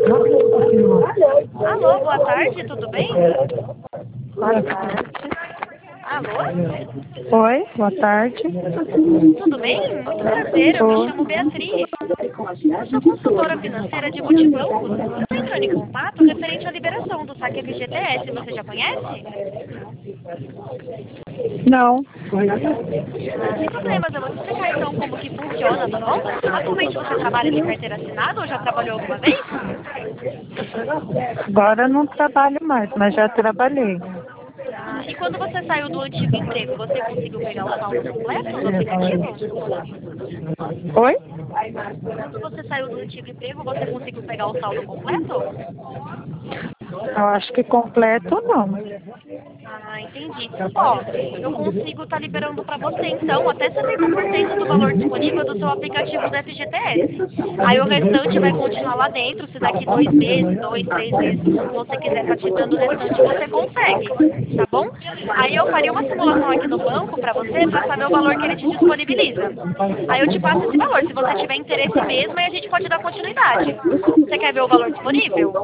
Alô, boa tarde, tudo bem? Boa tarde. Alô? Oi, boa tarde. Tudo bem? Muito prazer, eu me Oi. chamo Beatriz. Eu sou consultora financeira de Multibancos. Estou entrando em contato referente à liberação do saque FGTS. Você já conhece? Não. Sem problemas, eu vou te explicar então como que funciona, tá bom? Atualmente você trabalha de carteira assinada ou já trabalhou alguma vez? Agora eu não trabalho mais, mas já trabalhei. E quando você saiu do antigo emprego, você conseguiu pegar o saldo completo do aplicativo? Oi? Quando você saiu do antigo emprego, você conseguiu pegar o saldo completo? Eu acho que completo não. Entendi. Ó, eu consigo estar liberando para você, então, até 70% do valor disponível do seu aplicativo do FGTS. Aí o restante vai continuar lá dentro. Se daqui 2 meses, 3 meses, você quiser estar tirando o restante, você consegue. Tá bom? Aí eu faria uma simulação aqui no banco para você, para saber o valor que ele te disponibiliza. Aí eu te passo esse valor. Se você tiver interesse mesmo, aí a gente pode dar continuidade. Você quer ver o valor disponível?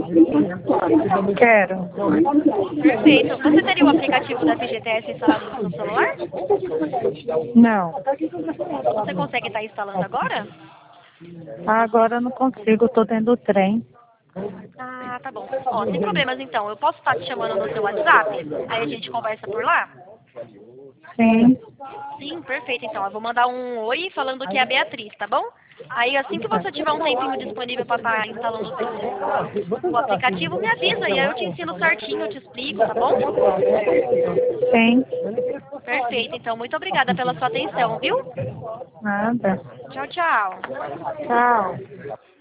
Quero. Perfeito. Você teria o aplicativo da FGTS instalado no seu celular? Não. Você consegue estar instalando agora? Agora eu não consigo, estou dentro do trem. Tá bom. Ó, sem problemas então. Eu posso estar te chamando no seu WhatsApp? Aí a gente conversa por lá? Sim. Sim, perfeito então. Eu vou mandar um oi falando que é a Beatriz, tá bom? Aí assim que você tiver um tempinho disponível para estar instalando o aplicativo, me avisa e aí eu te ensino certinho, eu te explico, tá bom? Sim. Perfeito, então. Muito obrigada pela sua atenção, viu? Nada. Tchau, tchau. Tchau.